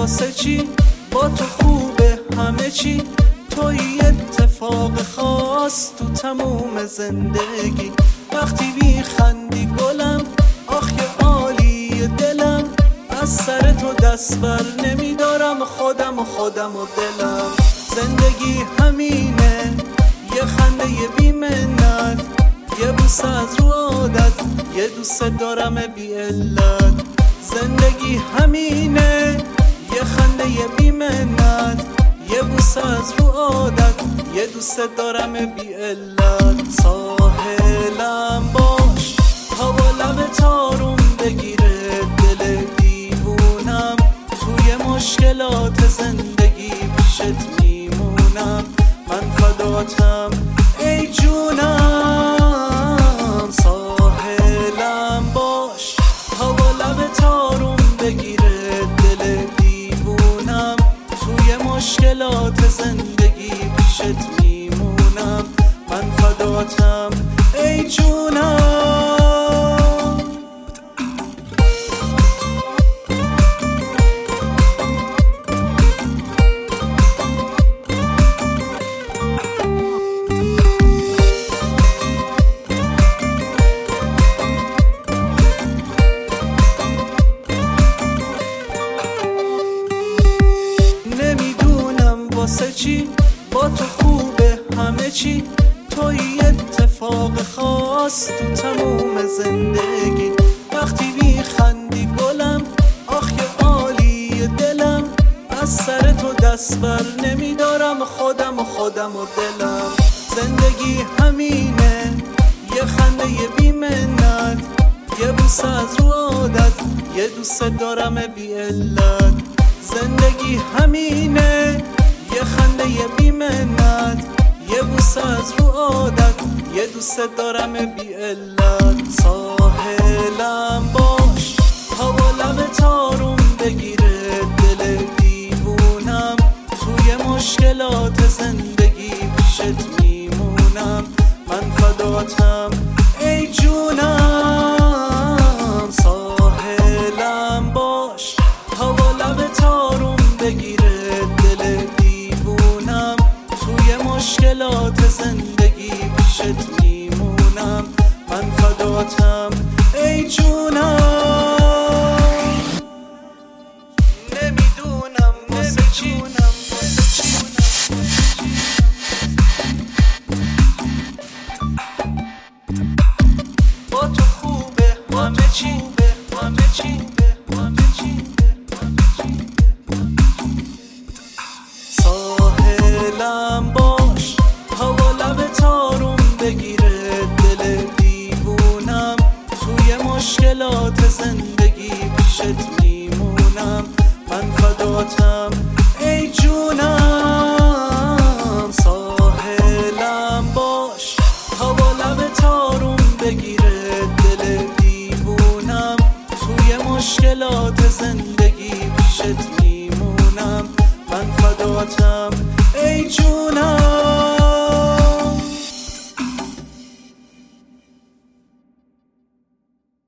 واسه چی؟ با تو خوبه همه چی، توی اتفاق خاص تو تموم زندگی. وقتی میخندی گلم، آخ یه عالی دلم، از سر تو دست بر نمیدارم خودم و دلم. زندگی همینه، یه خنده یه بیمنت، یه بوسه از رو عادت، یه دوست دارم بی علت. زندگی همینه، یه خنده یه بیمنت، یه بوسه از رو عادت، یه دوست دارم بی علت. ساحلم باش تا با لب تارون بگیره دل دیوونم، توی مشکلات زندگی پیشت میمونم، من فداتم ای جونم. ساحلم باش تا با لب تارون بگیره دل دیوونم، توی مشکلات زندگی پیشت میمونم، من فداتم ای جونم. واسه چی؟ با تو خوبه همه چی، توی اتفاق خاص تو تموم زندگی. وقتی میخندی گلم، آخ یه عالی دلم، از سر تو دست بر نمیدارم خودم و دلم. زندگی همینه، یه خنده یه بیمنت، یه بوسه از رو عادت، یه دوست دارم بی علت. زندگی همینه، یه خنده یه بیمنت، یه بوسه از رو عادت، یه دوست دارم بی علت. ساحلم باش تا با لب تارون بگیره دل دیوونم، توی مشکلات زندگی پیشت میمونم، من فداتم ای جونم. ساحلم باش تا با لب تارون بگیره دل دیوونم، توی مشکلات زندگی پیشت میمونم، من فداتم ای جونم. نمیدونم واسه چی، با تو خوبه همه چی، همه چی. ساحلم باش تا با لب تارون بگیره دل دیوونم، توی مشکلات زندگی پیشت میمونم، من فداتم ای جونم. ساحلم باش تا با لب تارون بگیره دل دیوونم، توی مشکلات زندگی پیشت میمونم، من فداتم